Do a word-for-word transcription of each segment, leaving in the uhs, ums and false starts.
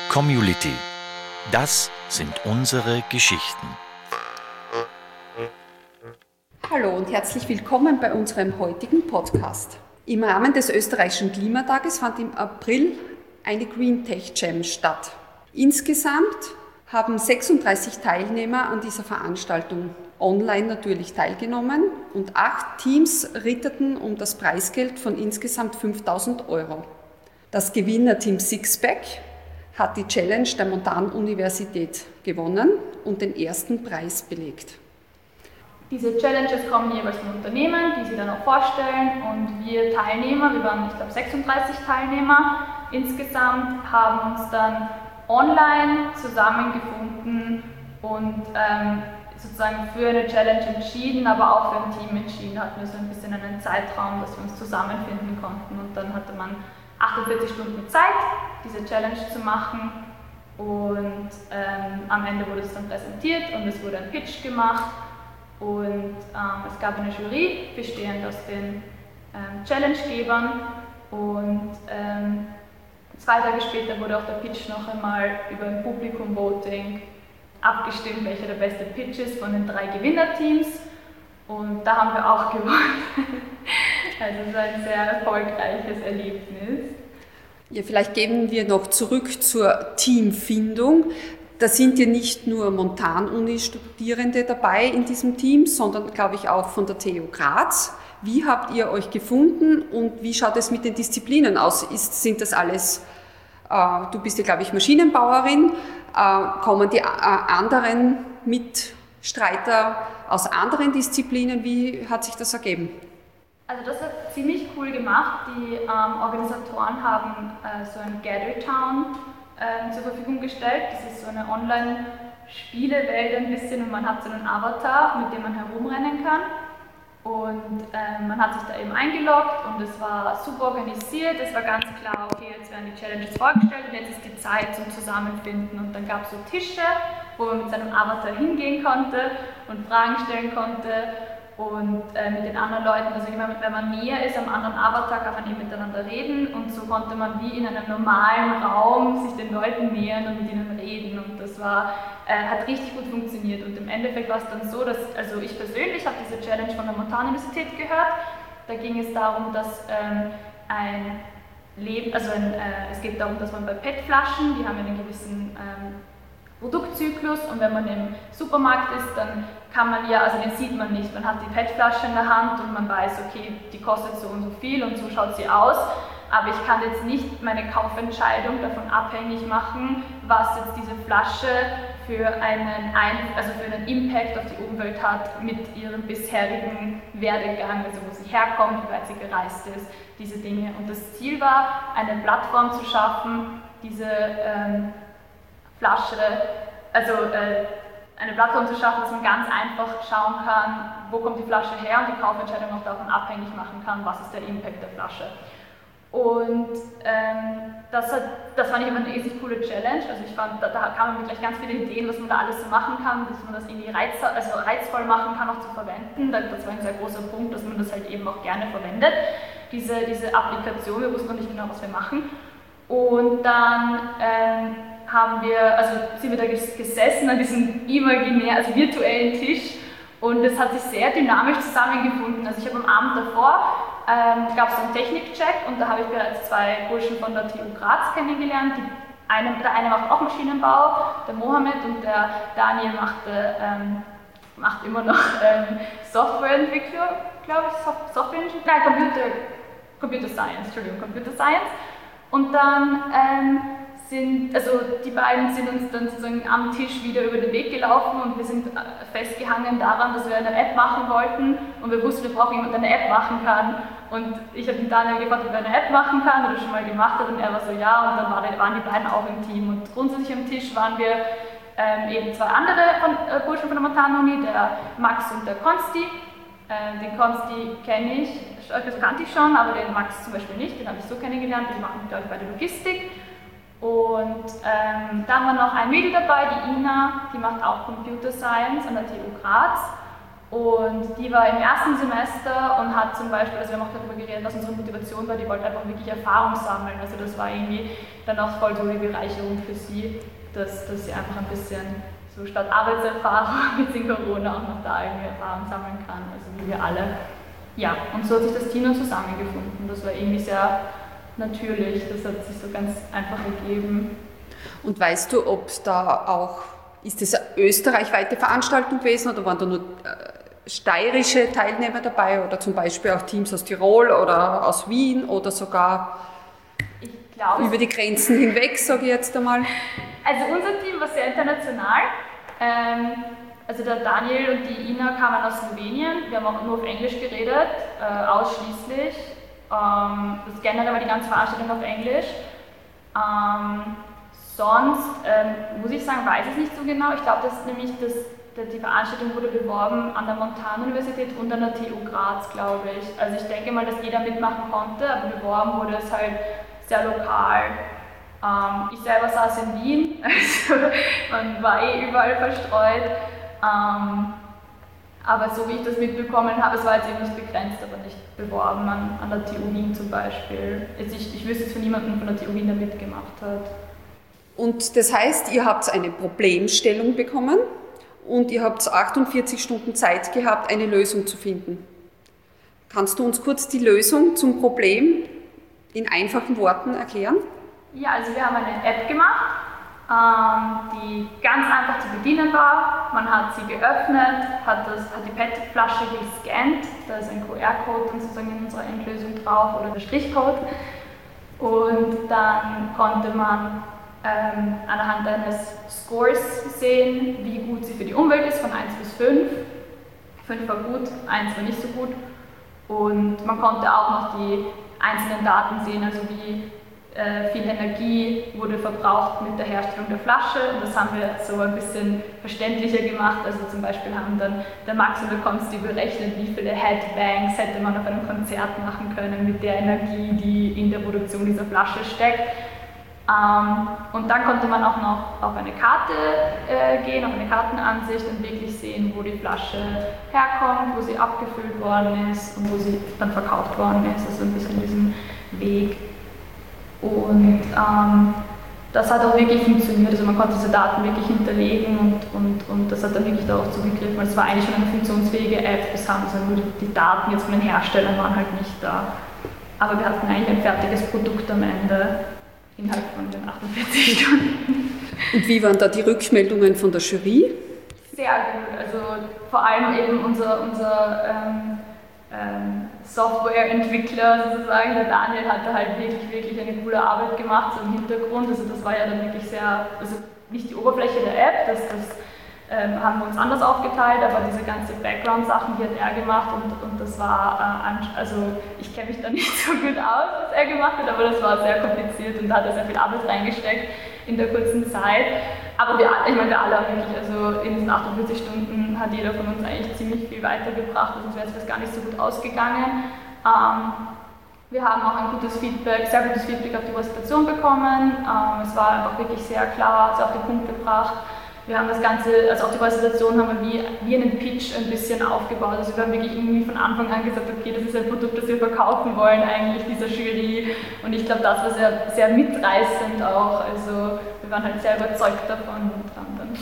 Community. Das sind unsere Geschichten. Hallo und herzlich willkommen bei unserem heutigen Podcast. Im Rahmen des österreichischen Klimatages fand im April eine Green Tech Jam statt. Insgesamt haben sechsunddreißig Teilnehmer an dieser Veranstaltung online natürlich teilgenommen und acht Teams ritterten um das Preisgeld von insgesamt fünftausend Euro. Das Gewinnerteam Sixpack hat die Challenge der Montanuniversität gewonnen und den ersten Preis belegt. Diese Challenges kommen jeweils von Unternehmen, die sie dann auch vorstellen, und wir Teilnehmer, wir waren, ich glaube, sechsunddreißig Teilnehmer insgesamt, haben uns dann online zusammengefunden und ähm, sozusagen für eine Challenge entschieden, aber auch für ein Team entschieden. Hatten wir so ein bisschen einen Zeitraum, dass wir uns zusammenfinden konnten, und dann hatte man achtundvierzig Stunden Zeit, diese Challenge zu machen, und ähm, am Ende wurde es dann präsentiert und es wurde ein Pitch gemacht. Und ähm, es gab eine Jury, bestehend aus den ähm, Challenge-Gebern, und ähm, zwei Tage später wurde auch der Pitch noch einmal über ein Publikum-Voting abgestimmt, welcher der beste Pitch ist von den drei Gewinnerteams, und da haben wir auch gewonnen. Also es war ein sehr erfolgreiches Erlebnis. Ja, vielleicht gehen wir noch zurück zur Teamfindung. Da sind ja nicht nur Montanuni-Studierende dabei in diesem Team, sondern, glaube ich, auch von der T U Graz. Wie habt ihr euch gefunden und wie schaut es mit den Disziplinen aus? Ist, sind das alles, äh, du bist ja, glaube ich, Maschinenbauerin, äh, kommen die äh, anderen Mitstreiter aus anderen Disziplinen? Wie hat sich das ergeben? Also das hat ziemlich cool gemacht. Die ähm, Organisatoren haben äh, so ein Gather Town äh, zur Verfügung gestellt. Das ist so eine Online-Spielewelt ein bisschen, und man hat so einen Avatar, mit dem man herumrennen kann. Und äh, man hat sich da eben eingeloggt und es war super organisiert. Es war ganz klar, okay, jetzt werden die Challenges vorgestellt und jetzt ist die Zeit zum Zusammenfinden. Und dann gab es so Tische, wo man mit seinem Avatar hingehen konnte und Fragen stellen konnte. Und äh, mit den anderen Leuten, also immer, wenn man näher ist am anderen Avatar, kann man eben miteinander reden, und so konnte man wie in einem normalen Raum sich den Leuten nähern und mit ihnen reden, und das war, äh, hat richtig gut funktioniert. Und im Endeffekt war es dann so, dass, also ich persönlich habe diese Challenge von der Montanuniversität gehört. Da ging es darum, dass ähm, ein Leben, also ein, äh, es geht darum, dass man bei P E T-Flaschen, die haben einen gewissen ähm, Produktzyklus, und wenn man im Supermarkt ist, dann kann man ja, also den sieht man nicht, man hat die P E T-Flasche in der Hand und man weiß, okay, die kostet so und so viel und so schaut sie aus, aber ich kann jetzt nicht meine Kaufentscheidung davon abhängig machen, was jetzt diese Flasche für einen, Ein also für einen Impact auf die Umwelt hat mit ihrem bisherigen Werdegang, also wo sie herkommt, wie weit sie gereist ist, diese Dinge. Und das Ziel war, eine Plattform zu schaffen, diese ähm, Flasche, also äh, eine Plattform zu schaffen, dass man ganz einfach schauen kann, wo kommt die Flasche her, und die Kaufentscheidung auch davon abhängig machen kann, was ist der Impact der Flasche. Und ähm, das, hat, das fand ich immer eine riesig coole Challenge. Also ich fand, da, da kamen mir gleich ganz viele Ideen, was man da alles so machen kann, dass man das irgendwie reiz, also reizvoll machen kann, auch zu verwenden. Das war ein sehr großer Punkt, dass man das halt eben auch gerne verwendet, diese, diese Applikation. Wir wussten noch nicht genau, was wir machen. Und dann ähm, haben wir, also sind wir da gesessen an diesem imaginären, also virtuellen Tisch, und es hat sich sehr dynamisch zusammengefunden. Also ich habe am Abend davor, ähm, gab es einen Technikcheck, und da habe ich bereits zwei Burschen von der T U Graz kennengelernt. Die eine, der eine macht auch Maschinenbau, der Mohammed, und der Daniel machte, ähm, macht immer noch ähm, Softwareentwicklung, glaube ich, Soft Software nein, Computer, Computer Science, Entschuldigung, Computer Science. Und dann ähm, sind, also die beiden sind uns dann sozusagen am Tisch wieder über den Weg gelaufen, und wir sind festgehangen daran, dass wir eine App machen wollten, und wir wussten, wir brauchen jemanden, der eine App machen kann. Und ich habe den Daniel gefragt, ob er eine App machen kann, oder schon mal gemacht hat, und er war so, ja, und dann waren die beiden auch im Team. Und grundsätzlich am Tisch waren wir ähm, eben zwei andere von, äh, Burschen von der Montanuni, der Max und der Konsti. Äh, den Konsti kenne ich, also kannte ich schon, aber den Max zum Beispiel nicht, den habe ich so kennengelernt, die machen, glaube ich, bei der Logistik. Und ähm, dann war noch ein Mädel dabei, die Ina, die macht auch Computer Science an der T U Graz. Und die war im ersten Semester und hat zum Beispiel, also wir haben auch darüber geredet, was unsere Motivation war, die wollte einfach wirklich Erfahrung sammeln. Also das war irgendwie dann auch voll so die Bereicherung für sie, dass, dass sie einfach ein bisschen so statt Arbeitserfahrung jetzt in Corona auch noch da irgendwie Erfahrung sammeln kann, also wie wir alle. Ja, und so hat sich das Team dann zusammengefunden. Das war irgendwie sehr natürlich, das hat sich so ganz einfach ergeben. Und weißt du, ob da auch, ist das eine österreichweite Veranstaltung gewesen oder waren da nur äh, steirische Teilnehmer dabei oder zum Beispiel auch Teams aus Tirol oder aus Wien oder sogar ich glaube, über die Grenzen hinweg, sage ich jetzt einmal? Also unser Team war sehr international. Ähm, also der Daniel und die Ina kamen aus Slowenien, wir haben auch nur auf Englisch geredet, äh, ausschließlich. Ähm, das generell war die ganze Veranstaltung auf Englisch. Ähm, sonst ähm, muss ich sagen, weiß ich nicht so genau. Ich glaube, dass nämlich das, die Veranstaltung wurde beworben an der Montanuniversität und an der T U Graz, glaube ich. Also ich denke mal, dass jeder mitmachen konnte, aber beworben wurde es halt sehr lokal. Ähm, ich selber saß in Wien, also man war eh überall verstreut. Ähm, aber so wie ich das mitbekommen habe, es war jetzt eben nicht begrenzt, aber nicht beworben an, an der T U Wien zum Beispiel. Jetzt ich, ich wüsste jetzt von niemandem von der T U Wien, der mitgemacht hat. Und das heißt, ihr habt eine Problemstellung bekommen und ihr habt achtundvierzig Stunden Zeit gehabt, eine Lösung zu finden. Kannst du uns kurz die Lösung zum Problem in einfachen Worten erklären? Ja, also wir haben eine App gemacht, ähm, die ganz einfach zu bedienen war. Man hat sie geöffnet, hat, das, hat die P E T-Flasche gescannt, da ist ein Q R-Code sozusagen in unserer Endlösung drauf oder der Strichcode. Und dann konnte man ähm, anhand eines Scores sehen, wie gut sie für die Umwelt ist, von eins bis fünf. fünf war gut, eins war nicht so gut. Und man konnte auch noch die einzelnen Daten sehen, also wie äh, viel Energie wurde verbraucht mit der Herstellung der Flasche. Und das haben wir so ein bisschen verständlicher gemacht. Also zum Beispiel haben dann der Max und der Konsti berechnet, wie viele Headbangs hätte man auf einem Konzert machen können mit der Energie, die in der Produktion dieser Flasche steckt. Ähm, und dann konnte man auch noch auf eine Karte äh, gehen, auf eine Kartenansicht und wirklich sehen, wo die Flasche herkommt, wo sie abgefüllt worden ist und wo sie dann verkauft worden ist. Also ein bisschen diesen Weg. Und ähm, das hat auch wirklich funktioniert. Also man konnte diese Daten wirklich hinterlegen und, und, und das hat dann wirklich darauf zugegriffen. Es war eigentlich schon eine funktionsfähige App, bis haben also nur die, die Daten jetzt von den Herstellern waren halt nicht da. Aber wir hatten eigentlich ein fertiges Produkt am Ende. Innerhalb von den achtundvierzig Stunden. Und wie waren da die Rückmeldungen von der Jury? Sehr gut, also vor allem eben unser, unser ähm, ähm, Softwareentwickler sozusagen, der Daniel hat da halt wirklich, wirklich eine coole Arbeit gemacht, so im Hintergrund, also das war ja dann wirklich sehr, also nicht die Oberfläche der App, das, das ähm, haben wir uns anders aufgeteilt, aber diese ganze Background-Sachen, die hat er gemacht und, und das war, äh, also ich kenne mich da nicht so gut aus, was er gemacht hat, aber das war sehr kompliziert und da hat er sehr viel Arbeit reingesteckt in der kurzen Zeit. Aber wir, ich meine, wir alle haben wirklich, also in diesen achtundvierzig Stunden hat jeder von uns eigentlich ziemlich viel weitergebracht, sonst wäre es das gar nicht so gut ausgegangen. Ähm, wir haben auch ein gutes Feedback, sehr gutes Feedback auf die Präsentation bekommen. Ähm, es war einfach wirklich sehr klar, es auf den Punkt gebracht. Wir haben das Ganze, also auch die Präsentation haben wir wie, wie einen Pitch ein bisschen aufgebaut. Also wir haben wirklich irgendwie von Anfang an gesagt, okay, das ist ein Produkt, das wir verkaufen wollen eigentlich, dieser Jury. Und ich glaube, das war sehr, sehr mitreißend auch. Also wir waren halt sehr überzeugt davon und haben dann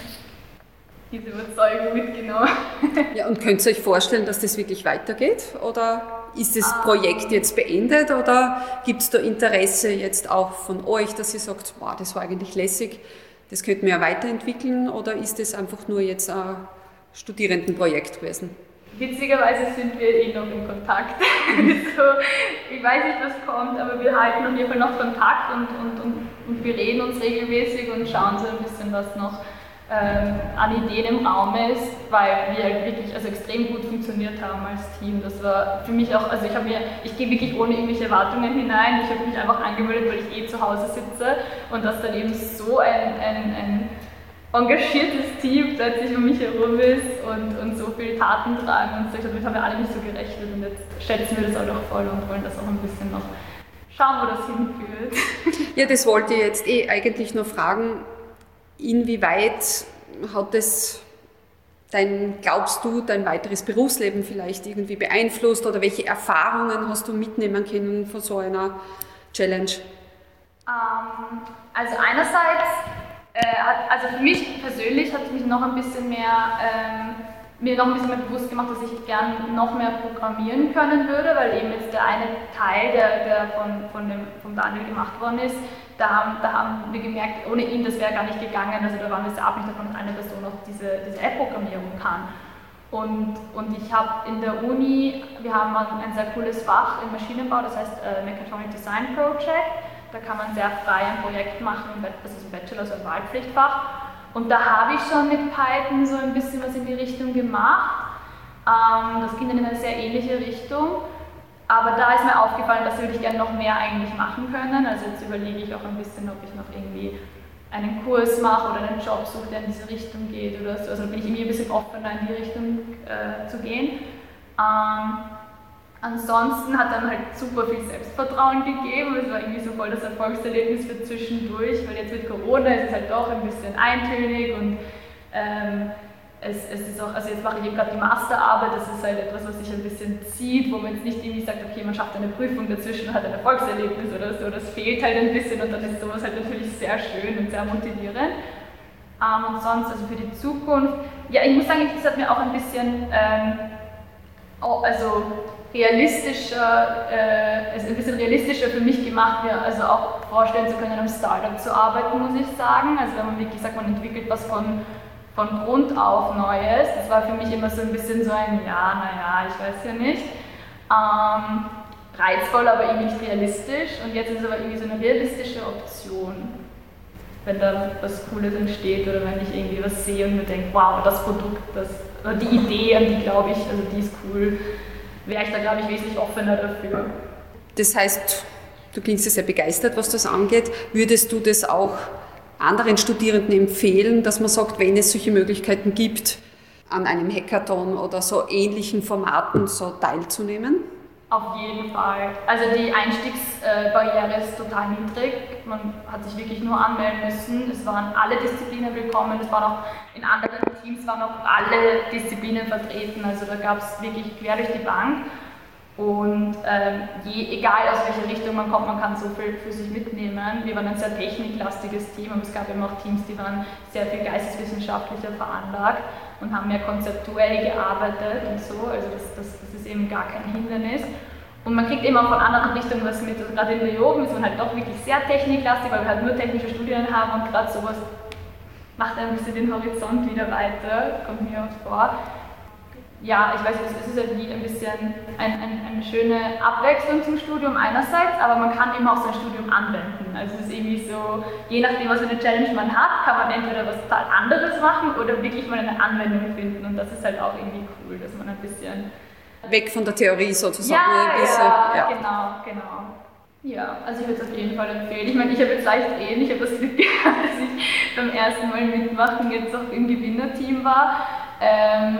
diese Überzeugung mitgenommen. Ja, und könnt ihr euch vorstellen, dass das wirklich weitergeht? Oder ist das Projekt jetzt beendet? Oder gibt es da Interesse jetzt auch von euch, dass ihr sagt, boah, das war eigentlich lässig? Das könnten wir ja weiterentwickeln oder ist das einfach nur jetzt ein Studierendenprojekt gewesen? Witzigerweise sind wir eh noch in Kontakt. Also, ich weiß nicht, was kommt, aber wir halten auf jeden Fall noch Kontakt und, und, und, und wir reden uns regelmäßig und schauen so ein bisschen, was noch ähm, an Ideen im Raum ist, weil wir wirklich also extrem gut funktioniert haben als Team. Das war für mich auch, also ich habe mir, ich gehe wirklich ohne irgendwelche Erwartungen hinein. Ich habe mich einfach angemeldet, weil ich eh zu Hause sitze und dass dann eben so ein, ein, ein engagiertes Team plötzlich um mich herum ist und, und so viel Taten tragen und so. Damit haben wir alle nicht so gerechnet und jetzt schätzen wir das auch noch voll und wollen das auch ein bisschen noch schauen, wo das hinführt. Ja, das wollte ich jetzt eh eigentlich nur fragen, inwieweit hat es dein, glaubst du, dein weiteres Berufsleben vielleicht irgendwie beeinflusst oder welche Erfahrungen hast du mitnehmen können von so einer Challenge? Ähm, also einerseits, äh, hat, also für mich persönlich hat es mich noch ein bisschen mehr, ähm, mir noch ein bisschen mehr bewusst gemacht, dass ich gern noch mehr programmieren können würde, weil eben jetzt der eine Teil, der, der von, von, dem, von Daniel gemacht worden ist, da haben, da haben wir gemerkt, ohne ihn, das wäre gar nicht gegangen, also da waren wir sehr abhängig davon, dass eine Person auch diese, diese App-Programmierung kann. Und, und ich habe in der Uni, wir haben ein sehr cooles Fach im Maschinenbau, das heißt äh, Mechatronic Design Project. Da kann man sehr frei ein Projekt machen, das ist ein Bachelor, also ein Wahlpflichtfach. Und da habe ich schon mit Python so ein bisschen was in die Richtung gemacht. Ähm, das ging dann in eine sehr ähnliche Richtung. Aber da ist mir aufgefallen, das würde ich gerne noch mehr eigentlich machen können. Also jetzt überlege ich auch ein bisschen, ob ich noch irgendwie einen Kurs mache oder einen Job suche, der in diese Richtung geht oder so. Also da bin ich irgendwie ein bisschen offener in die Richtung äh, zu gehen. Ähm, ansonsten hat dann halt super viel Selbstvertrauen gegeben. Es war irgendwie so voll das Erfolgserlebnis für zwischendurch, weil jetzt mit Corona ist es halt doch ein bisschen eintönig und ähm, Es, es ist auch, also jetzt mache ich eben gerade die Masterarbeit, das ist halt etwas, was sich ein bisschen zieht, wo man jetzt nicht irgendwie sagt, okay, man schafft eine Prüfung dazwischen und hat ein Erfolgserlebnis oder so, das fehlt halt ein bisschen und dann ist sowas halt natürlich sehr schön und sehr motivierend. Ähm, und sonst, also für die Zukunft, ja, ich muss sagen, das hat mir auch ein bisschen, ähm, also realistischer, äh, also ein bisschen realistischer für mich gemacht, mir also auch vorstellen zu können, in einem Startup zu arbeiten, muss ich sagen. Also wenn man wirklich sagt, man entwickelt was von von Grund auf Neues. Das war für mich immer so ein bisschen so ein, ja, naja, ich weiß ja nicht. Ähm, reizvoll, aber irgendwie nicht realistisch. Und jetzt ist es aber irgendwie so eine realistische Option, wenn da was Cooles entsteht oder wenn ich irgendwie was sehe und mir denke, wow, das Produkt, das, oder die Idee, an die glaube ich, also die ist cool, wäre ich da, glaube ich, wesentlich offener dafür. Das heißt, du klingst ja sehr begeistert, was das angeht. Würdest du das auch anderen Studierenden empfehlen, dass man sagt, wenn es solche Möglichkeiten gibt, an einem Hackathon oder so ähnlichen Formaten so teilzunehmen? Auf jeden Fall. Also die Einstiegsbarriere ist total niedrig. Man hat sich wirklich nur anmelden müssen. Es waren alle Disziplinen willkommen. Es waren auch in anderen Teams waren auch alle Disziplinen vertreten. Also da gab es wirklich quer durch die Bank. Und ähm, je, egal aus welcher Richtung man kommt, man kann so viel für sich mitnehmen. Wir waren ein sehr techniklastiges Team, aber es gab eben auch Teams, die waren sehr viel geisteswissenschaftlicher veranlagt und haben mehr konzeptuell gearbeitet und so. Also das, das, das ist eben gar kein Hindernis. Und man kriegt eben auch von anderen Richtungen was mit. Also gerade in Leoben ist man halt doch wirklich sehr techniklastig, weil wir halt nur technische Studien haben und gerade sowas macht ein bisschen den Horizont wieder weiter, kommt mir oft vor. Ja, ich weiß, es ist halt wie ein bisschen ein, ein, eine schöne Abwechslung zum Studium einerseits, aber man kann eben auch sein Studium anwenden. Also es ist irgendwie so, je nachdem, was für eine Challenge man hat, kann man entweder was total anderes machen oder wirklich mal eine Anwendung finden. Und das ist halt auch irgendwie cool, dass man ein bisschen... Weg von der Theorie sozusagen. Ja, ein bisschen, ja, ja, genau, genau. Ja, also ich würde es auf jeden Fall empfehlen. Ich meine, ich habe jetzt leicht reden, ich habe das Glück gehabt, dass ich beim ersten Mal mitmachen jetzt auch im Gewinnerteam war. Ähm,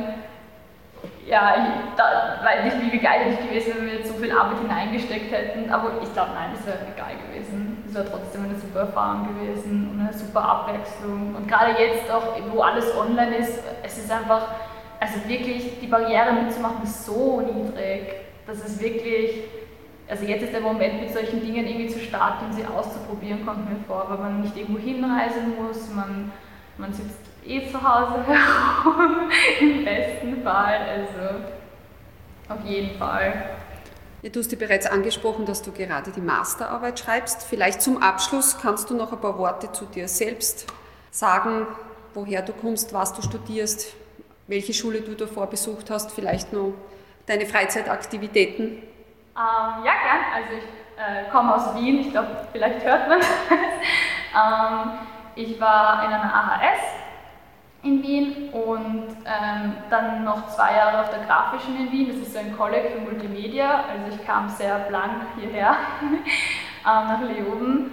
Ja, ich da, weiß nicht, wie begeistert ich gewesen wäre, wenn wir jetzt so viel Arbeit hineingesteckt hätten, aber ich glaube, nein, das wäre egal gewesen. Es wäre trotzdem eine super Erfahrung gewesen und eine super Abwechslung. Und gerade jetzt auch, wo alles online ist, es ist einfach, also wirklich, die Barriere mitzumachen ist so niedrig, dass es wirklich, also jetzt ist der Moment, mit solchen Dingen irgendwie zu starten und sie auszuprobieren, kommt mir vor, weil man nicht irgendwo hinreisen muss, man, man sitzt eh zu Hause herum, im besten Fall, also auf jeden Fall. Ja, du hast dir bereits angesprochen, dass du gerade die Masterarbeit schreibst. Vielleicht zum Abschluss kannst du noch ein paar Worte zu dir selbst sagen, woher du kommst, was du studierst, welche Schule du davor besucht hast, vielleicht noch deine Freizeitaktivitäten. Ähm, ja, gern. Also ich äh, komme aus Wien, ich glaube, vielleicht hört man das. ähm, ich war in einer A H S in Wien und ähm, dann noch zwei Jahre auf der Grafischen in Wien. Das ist so ein Kolleg für Multimedia. Also ich kam sehr blank hierher ähm, nach Leoben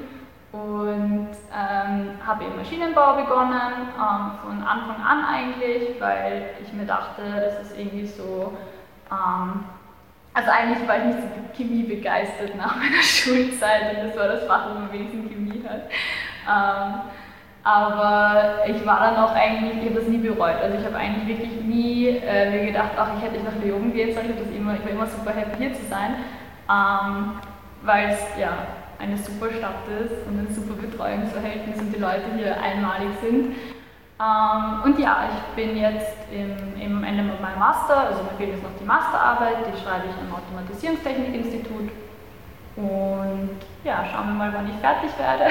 und ähm, habe im Maschinenbau begonnen, ähm, von Anfang an eigentlich, weil ich mir dachte, das ist irgendwie so, ähm, also eigentlich war ich nicht so Chemie begeistert nach meiner Schulzeit und das war das Fach, wo man wenigstens Chemie hat. Ähm, Aber ich war dann auch eigentlich, ich habe das nie bereut. Also ich habe eigentlich wirklich nie äh, mir gedacht, ach, ich hätte nicht nach Leoben gehen sollen. Ich, das immer, ich war immer super happy hier zu sein, ähm, weil es ja eine super Stadt ist und ein super Betreuungsverhältnis und die Leute hier einmalig sind. Ähm, und ja, ich bin jetzt im, im Ende mit meinem Master, also mir fehlt jetzt noch die Masterarbeit, die schreibe ich am Automatisierungstechnikinstitut. Und ja, schauen wir mal, wann ich fertig werde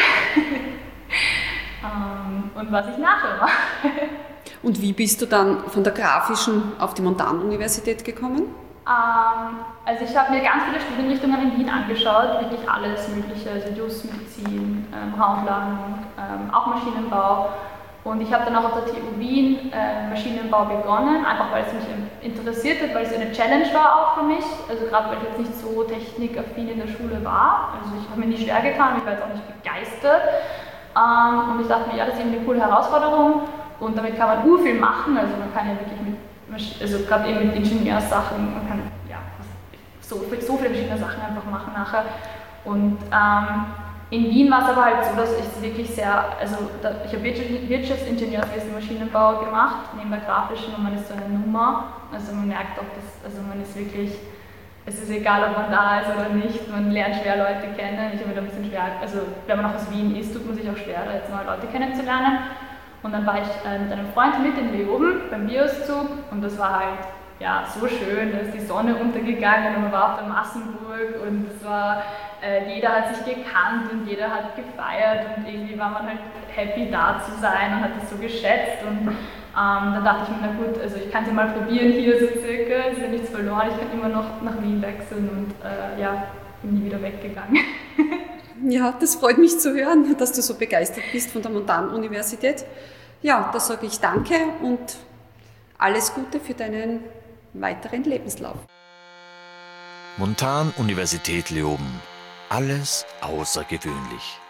ähm, und was ich nachher mache. Und wie bist du dann von der grafischen auf die Montanuniversität gekommen? Ähm, also ich habe mir ganz viele Studienrichtungen in Wien angeschaut, wirklich alles Mögliche, also Just, Medizin, ähm, Raumplanung, ähm, auch Maschinenbau. Und ich habe dann auch auf der T U Wien äh, Maschinenbau begonnen, einfach weil es mich interessiert hat, weil es eine Challenge war auch für mich. Also gerade weil ich jetzt nicht so technikaffin in der Schule war. Also ich habe mir nicht schwer getan, ich war jetzt auch nicht begeistert. Ähm, und ich dachte mir, ja, das ist eben eine coole Herausforderung und damit kann man urviel machen. Also man kann ja wirklich mit, also gerade eben mit Ingenieurssachen, man kann ja so, so viele verschiedene Sachen einfach machen nachher. Und ähm, in Wien war es aber halt so, dass ich es wirklich sehr, also da, ich habe Wirtschaftsingenieurswesen Maschinenbau gemacht, neben der grafischen, und man ist so eine Nummer, also man merkt auch, dass, also man ist wirklich, es ist egal, ob man da ist oder nicht, man lernt schwer Leute kennen. Ich habe mir da ein bisschen schwer, also wenn man auch aus Wien ist, tut man sich auch schwer, da jetzt neue Leute kennenzulernen. Und dann war ich äh, mit einem Freund mit in Leoben beim Bios-Zug und das war halt ja, so schön, da ist die Sonne untergegangen und man war auf der Massenburg und es war, äh, jeder hat sich gekannt und jeder hat gefeiert und irgendwie war man halt happy da zu sein und hat das so geschätzt und ähm, dann dachte ich mir, na gut, also ich kann es ja mal probieren hier so circa, ist ja nichts verloren, ich kann immer noch nach Wien wechseln und äh, ja, bin nie wieder weggegangen. Ja, das freut mich zu hören, dass du so begeistert bist von der Montanuniversität. Ja, da sage ich danke und alles Gute für deinen weiteren Lebenslauf. Montanuniversität Leoben. Alles außergewöhnlich.